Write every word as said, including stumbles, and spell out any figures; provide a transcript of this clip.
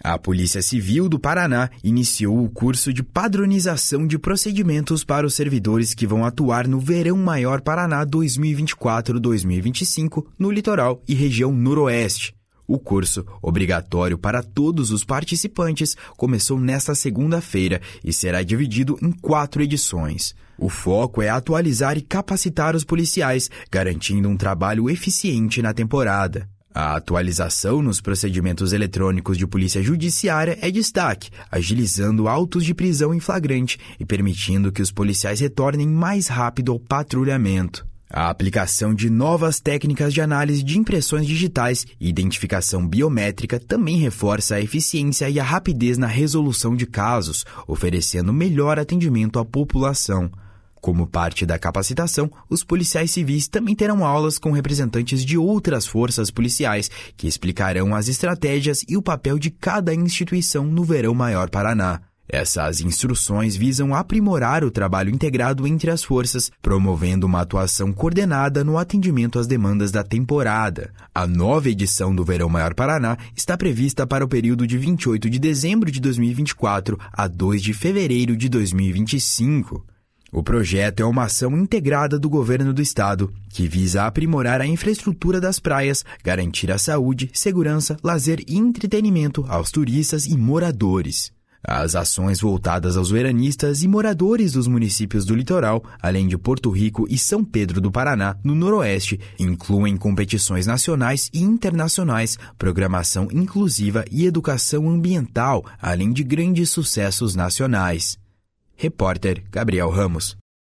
A Polícia Civil do Paraná iniciou o curso de padronização de procedimentos para os servidores que vão atuar no Verão Maior Paraná dois mil e vinte e quatro a dois mil e vinte e cinco no litoral e região noroeste. O curso, obrigatório para todos os participantes, começou nesta segunda-feira e será dividido em quatro edições. O foco é atualizar e capacitar os policiais, garantindo um trabalho eficiente na temporada. A atualização nos procedimentos eletrônicos de polícia judiciária é destaque, agilizando autos de prisão em flagrante e permitindo que os policiais retornem mais rápido ao patrulhamento. A aplicação de novas técnicas de análise de impressões digitais e identificação biométrica também reforça a eficiência e a rapidez na resolução de casos, oferecendo melhor atendimento à população. Como parte da capacitação, os policiais civis também terão aulas com representantes de outras forças policiais, que explicarão as estratégias e o papel de cada instituição no Verão Maior Paraná. Essas instruções visam aprimorar o trabalho integrado entre as forças, promovendo uma atuação coordenada no atendimento às demandas da temporada. A nova edição do Verão Maior Paraná está prevista para o período de vinte e oito de dezembro de dois mil e vinte e quatro a dois de fevereiro de dois mil e vinte e cinco. O projeto é uma ação integrada do governo do estado, que visa aprimorar a infraestrutura das praias, garantir a saúde, segurança, lazer e entretenimento aos turistas e moradores. As ações voltadas aos veranistas e moradores dos municípios do litoral, além de Porto Rico e São Pedro do Paraná, no noroeste, incluem competições nacionais e internacionais, programação inclusiva e educação ambiental, além de grandes sucessos nacionais. Repórter Gabriel Ramos.